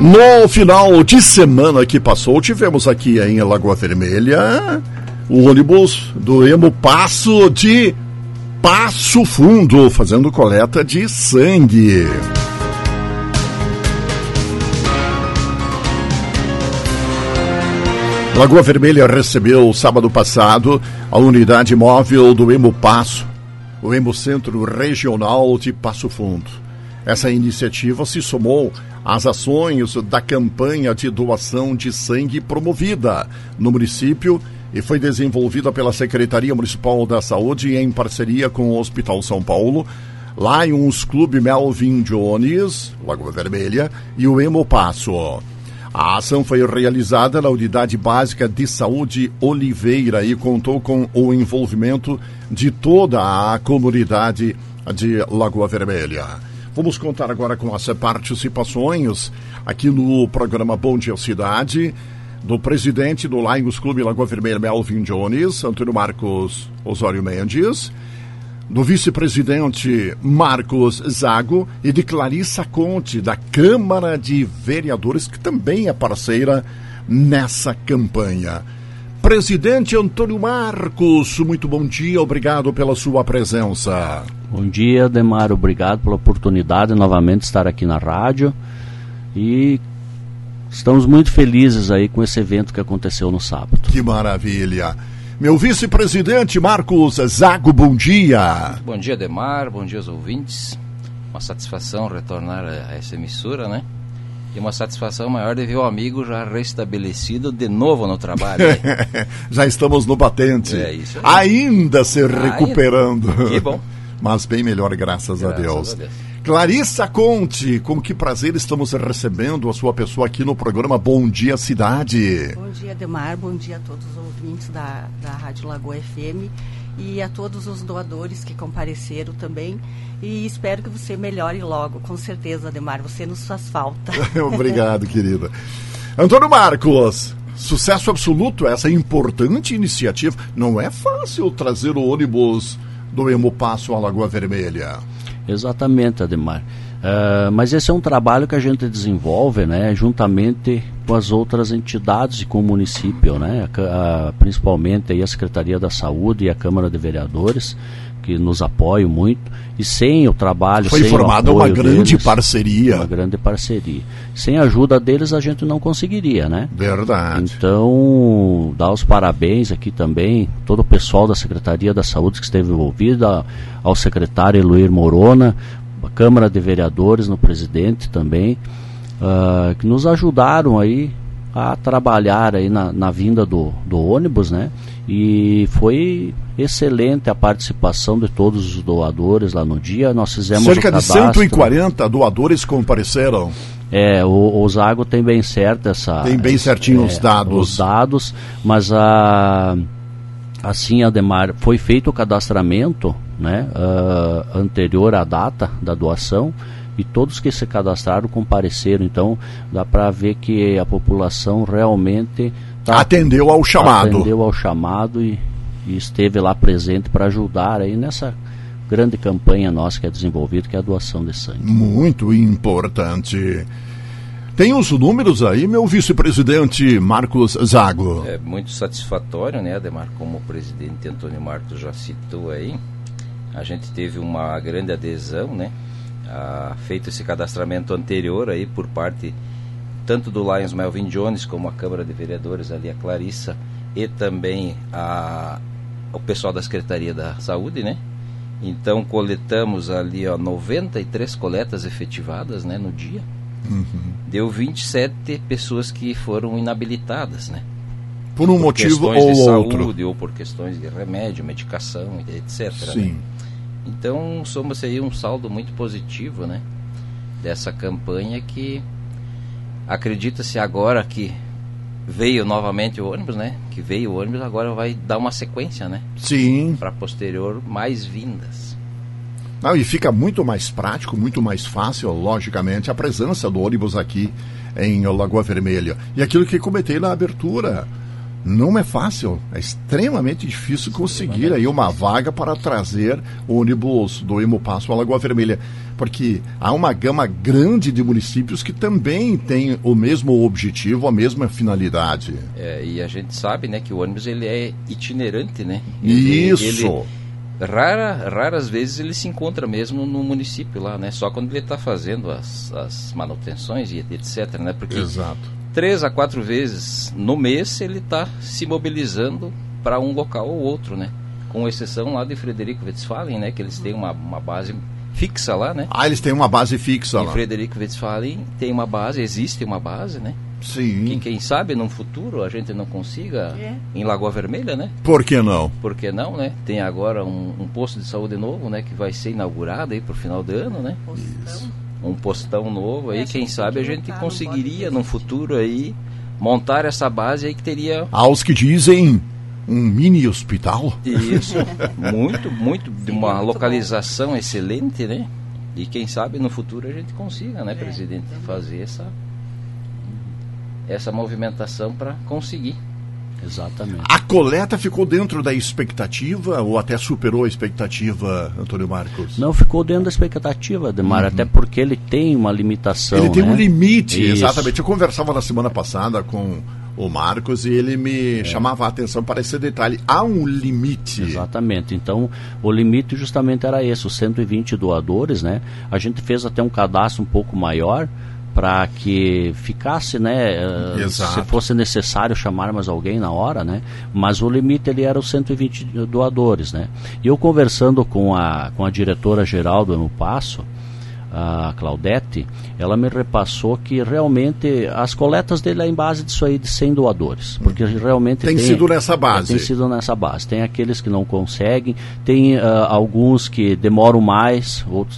No final de semana que passou, tivemos aqui em Lagoa Vermelha o ônibus do Hemopasso de Passo Fundo, fazendo coleta de sangue. Lagoa Vermelha recebeu sábado passado a unidade móvel do Hemopasso, o Hemocentro Regional de Passo Fundo. Essa iniciativa se somou às ações da campanha de doação de sangue promovida no município e foi desenvolvida pela Secretaria Municipal da Saúde em parceria com o Hospital São Paulo, Lions Clube Melvin Jones, Lagoa Vermelha, e o Hemopasso. A ação foi realizada na Unidade Básica de Saúde Oliveira e contou com o envolvimento de toda a comunidade de Lagoa Vermelha. Vamos contar agora com as participações aqui no programa Bom Dia Cidade, do presidente do Lions Clube Lagoa Vermelha, Melvin Jones, Antônio Marcos Osório Mendes, do vice-presidente Marcos Zago e de Clarissa Conte, da Câmara de Vereadores, que também é parceira nessa campanha. Presidente Antônio Marcos, muito bom dia, obrigado pela sua presença. Bom dia, Ademar, obrigado pela oportunidade de novamente estar aqui na rádio e estamos muito felizes aí com esse evento que aconteceu no sábado. Que maravilha. Meu vice-presidente Marcos Zago, bom dia. Bom dia, Ademar, bom dia aos ouvintes. Uma satisfação retornar a essa emissora, né? E uma satisfação maior de ver o amigo já restabelecido de novo no trabalho. Já estamos no batente. É isso aí. Ainda se recuperando. Que bom. Mas bem melhor, graças a Deus. Clarissa Conte, com que prazer estamos recebendo a sua pessoa aqui no programa Bom Dia Cidade. Bom dia, Ademar, bom dia a todos os ouvintes da Rádio Lagoa FM e a todos os doadores que compareceram também. E espero que você melhore logo, com certeza, Ademar, você nos faz falta. Obrigado, querida. Antônio Marcos, sucesso absoluto, essa importante iniciativa. Não é fácil trazer o ônibus do Hemopasso à Lagoa Vermelha. Exatamente, Ademar. Mas esse é um trabalho que a gente desenvolve, né, juntamente com as outras entidades e com o município, né, principalmente aí a Secretaria da Saúde e a Câmara de Vereadores, que nos apoiam muito, e sem o trabalho, foi formada uma grande parceria. Uma grande parceria. Sem a ajuda deles a gente não conseguiria, né? Verdade. Então, dar os parabéns aqui também, todo o pessoal da Secretaria da Saúde que esteve envolvido, ao secretário Eloir Morona, a Câmara de Vereadores, no presidente também, que nos ajudaram aí a trabalhar aí na vinda do ônibus, né? E foi excelente a participação de todos os doadores lá no dia. Nós fizemos cerca de 140 doadores compareceram. O Zago tem bem certo tem bem certinho os dados, mas assim, Ademar, foi feito o cadastramento, né, anterior à data da doação, e todos que se cadastraram compareceram. Então dá para ver que a população realmente atendeu ao chamado e esteve lá presente para ajudar aí nessa grande campanha nossa que é desenvolvida, que é a doação de sangue. Muito importante. Tem os números aí, meu vice-presidente Marcos Zago? É muito satisfatório, né, Ademar? Como o presidente Antônio Marcos já citou aí, a gente teve uma grande adesão, né? Feito esse cadastramento anterior aí por parte tanto do Lions Melvin Jones como a Câmara de Vereadores ali, a Clarissa, e também o pessoal da Secretaria da Saúde, né? Então coletamos ali 93 coletas efetivadas, né, no dia. Deu 27 pessoas que foram inabilitadas, né? Por um motivo ou de outro. Saúde, ou por questões de remédio, medicação, etc. Sim. Né? Então somos aí um saldo muito positivo, né, dessa campanha, que acredita-se agora que veio novamente o ônibus, né? Que veio o ônibus, agora vai dar uma sequência, né? Sim. Para posterior mais vindas. Não, e fica muito mais prático, muito mais fácil, logicamente, a presença do ônibus aqui em Lagoa Vermelha. E aquilo que comentei na abertura, não é fácil, é extremamente difícil conseguir aí uma vaga para trazer ônibus do Hemopasso à Lagoa Vermelha, porque há uma gama grande de municípios que também têm o mesmo objetivo, a mesma finalidade. E a gente sabe, né, que o ônibus ele é itinerante, né? Isso! Raras vezes ele se encontra mesmo no município lá, né? Só quando ele está fazendo as manutenções e etc, né? Porque Exato. 3 a 4 vezes no mês ele está se mobilizando para um local ou outro, né? Com exceção lá de Frederico Westphalen, né? Que eles têm uma base fixa lá, né? Eles têm uma base fixa lá. Em Frederico Westphalen tem uma base, existe uma base, né? Sim. Que quem sabe num futuro a gente não consiga em Lagoa Vermelha, né? Por que não? Por que não, né? Tem agora um posto de saúde novo, né? Que vai ser inaugurado aí pro final do ano, né? Um postão novo aí, quem sabe a gente conseguiria num futuro aí montar essa base aí que teria... Aos que dizem um mini hospital. Isso, muito, de uma localização bom. Excelente, né? E quem sabe no futuro a gente consiga, né, presidente, fazer essa movimentação para conseguir. Exatamente. A coleta ficou dentro da expectativa ou até superou a expectativa, Antônio Marcos? Não ficou dentro da expectativa, Ademar, até porque ele tem uma limitação. Ele tem um limite, Isso. exatamente. Eu conversava na semana passada com o Marcos e ele me chamava a atenção para esse detalhe. Há um limite. Exatamente. Então, o limite justamente era esse, os 120 doadores, né? A gente fez até um cadastro um pouco maior, para que ficasse, né, se fosse necessário chamar mais alguém na hora, né, mas o limite ele era os 120 doadores, né. E eu conversando com a diretora-geral do Hemopasso, a Claudete, ela me repassou que realmente as coletas dele é em base disso aí de 100 doadores, porque realmente tem sido nessa base. Tem sido nessa base. Tem aqueles que não conseguem, tem alguns que demoram mais, outros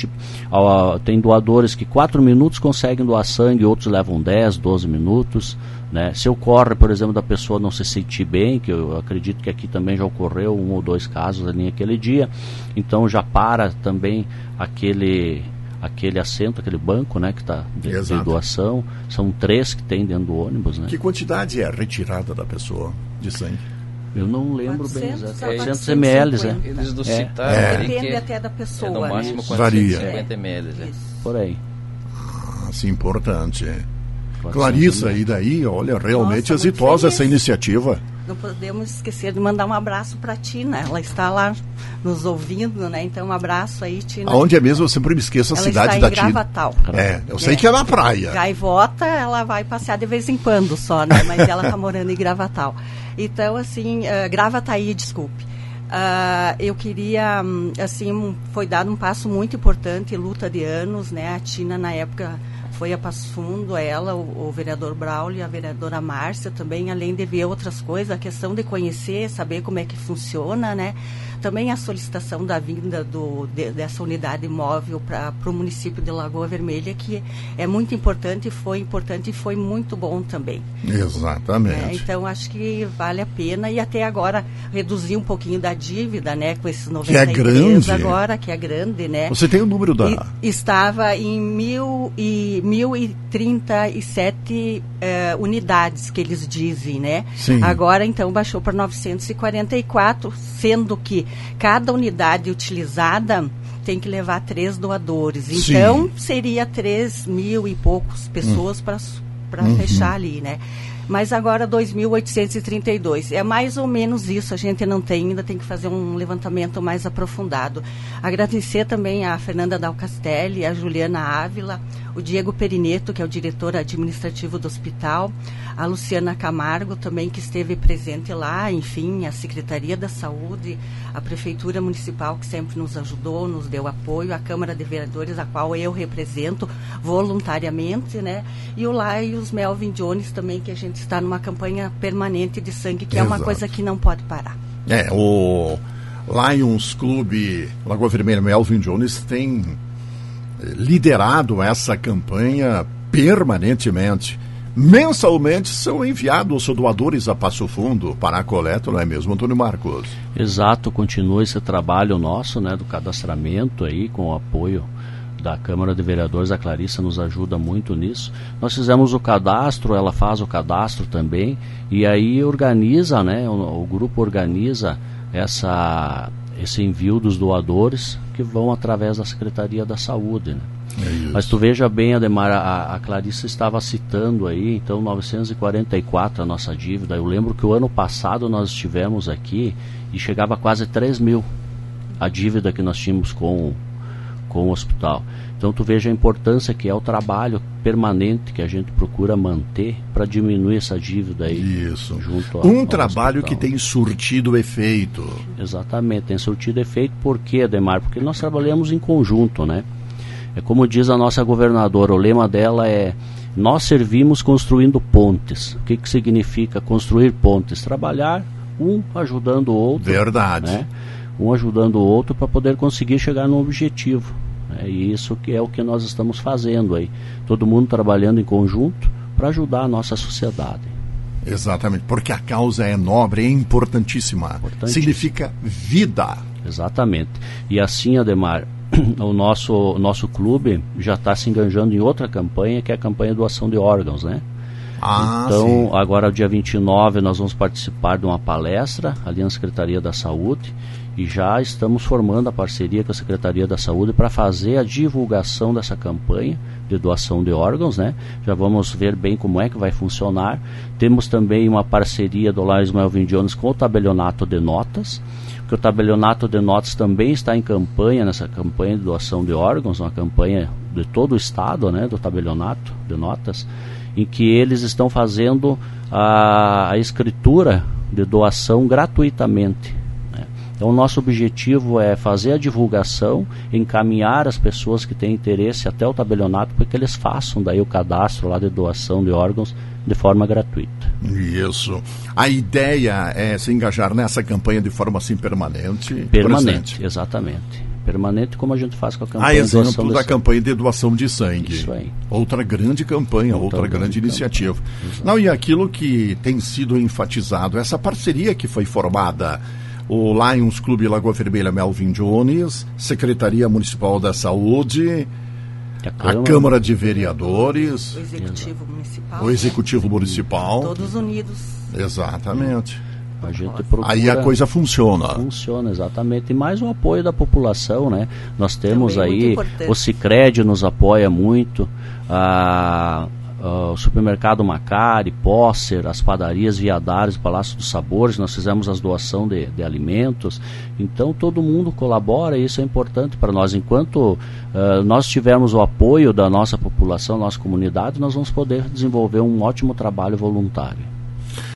tem doadores que 4 minutos conseguem doar sangue, outros levam 10, 12 minutos, né? Se ocorre, por exemplo, da pessoa não se sentir bem, que eu acredito que aqui também já ocorreu 1 ou 2 casos ali naquele dia, então já para também aquele assento, aquele banco, né, que está de doação. São 3 que tem dentro do ônibus, né? Que quantidade é retirada da pessoa de sangue? Eu não lembro 400, bem, 400 ml, né? Eles do citaram depende até da pessoa, no máximo, né? 450 ml, né? Por aí. Sim, importante. Clarissa, e daí, olha, realmente exitosa essa iniciativa. Não podemos esquecer de mandar um abraço para a Tina, ela está lá nos ouvindo, né? Então um abraço aí, Tina. Aonde é mesmo? Eu sempre me esqueço a cidade da Tina. Gravatal. Eu sei que é na praia. Gaivota, ela vai passear de vez em quando só, né? Mas ela está morando em Gravatal. Então, assim, Gravataí, desculpe. Eu queria, assim, foi dado um passo muito importante, luta de anos, né? A Tina, na época, foi a Passo Fundo, ela, o vereador Braulio e a vereadora Márcia também, além de ver outras coisas, a questão de conhecer, saber como é que funciona, né? Também a solicitação da vinda dessa unidade móvel para o município de Lagoa Vermelha, que é muito importante e foi muito bom também. Exatamente. Então, acho que vale a pena e até agora reduzir um pouquinho da dívida, né? Com esses 93 que é grande agora, que é grande, né? Você tem o número da... Estava em 1.037 unidades, que eles dizem, né? Sim. Agora, então, baixou para 944, sendo que cada unidade utilizada tem que levar 3 doadores. Então, sim, seria 3.000 e poucos pessoas para fechar ali, né? Mas agora 2.832. É mais ou menos isso, a gente não tem, ainda tem que fazer um levantamento mais aprofundado. Agradecer também a Fernanda Dalcastelli, a Juliana Ávila, o Diego Perineto, que é o diretor administrativo do hospital, a Luciana Camargo também, que esteve presente lá, enfim, a Secretaria da Saúde, a Prefeitura Municipal, que sempre nos ajudou, nos deu apoio, a Câmara de Vereadores, a qual eu represento voluntariamente, né? E o Laios Melvin Jones também, que a gente está numa campanha permanente de sangue, que é uma coisa que não pode parar. O Lions Clube Lagoa Vermelha Melvin Jones tem liderado essa campanha permanentemente. Mensalmente são enviados os doadores a Passo Fundo para a coleta, não é mesmo, Antônio Marcos? Exato, continua esse trabalho nosso, né, do cadastramento aí, com o apoio da Câmara de Vereadores, a Clarissa nos ajuda muito nisso. Nós fizemos o cadastro, ela faz o cadastro também, e aí organiza, né, o grupo organiza esse envio dos doadores que vão através da Secretaria da Saúde, né? Mas tu veja bem, Ademar, a Clarissa estava citando aí, então 944 a nossa dívida. Eu lembro que o ano passado nós estivemos aqui e chegava a quase 3 mil a dívida que nós tínhamos com o hospital. Então tu veja a importância que é o trabalho permanente que a gente procura manter para diminuir essa dívida aí. Isso. Junto ao trabalho hospital, que tem surtido efeito. Exatamente, tem surtido efeito. Por quê, Ademar? Porque nós trabalhamos em conjunto, né? É como diz a nossa governadora, o lema dela é: nós servimos construindo pontes. O que significa construir pontes? Trabalhar um ajudando o outro. Verdade. Né? Um ajudando o outro para poder conseguir chegar no objetivo. E isso que é o que nós estamos fazendo aí. Todo mundo trabalhando em conjunto para ajudar a nossa sociedade. Exatamente, porque a causa é nobre, é importantíssima. Significa vida. Exatamente. E assim, Ademar, o nosso clube já está se engajando em outra campanha, que é a campanha de doação de órgãos, né? Então, sim. Agora dia 29 nós vamos participar de uma palestra ali na Secretaria da Saúde e já estamos formando a parceria com a Secretaria da Saúde para fazer a divulgação dessa campanha de doação de órgãos, né? Já vamos ver bem como é que vai funcionar. Temos também uma parceria do Lares Melvin Jones com o Tabelionato de Notas, que o Tabelionato de Notas também está em campanha, nessa campanha de doação de órgãos, uma campanha de todo o estado, né, do Tabelionato de Notas, em que eles estão fazendo a escritura de doação gratuitamente. Né? Então o nosso objetivo é fazer a divulgação, encaminhar as pessoas que têm interesse até o Tabelionato, para que eles façam daí o cadastro lá de doação de órgãos de forma gratuita. Isso. A ideia é se engajar nessa campanha de forma assim permanente? Permanente, exatamente. Permanente, como a gente faz com a campanha de doação de sangue. Exemplo da campanha de doação de sangue. Isso aí. Outra grande campanha, outra grande iniciativa. Não, e aquilo que tem sido enfatizado, essa parceria que foi formada, o Lions Clube Lagoa Vermelha Melvin Jones, Secretaria Municipal da Saúde, a Câmara de Vereadores, o Executivo Municipal. Todos unidos. Exatamente. A gente procura, aí a coisa funciona. Funciona, exatamente. E mais o apoio da população, né? Nós temos aí, o Sicredi nos apoia muito, o Supermercado Macari, Posser, as padarias Viadares, Palácio dos Sabores, nós fizemos as doação de alimentos. Então todo mundo colabora e isso é importante para nós. Enquanto nós tivermos o apoio da nossa população, nossa comunidade, nós vamos poder desenvolver um ótimo trabalho voluntário.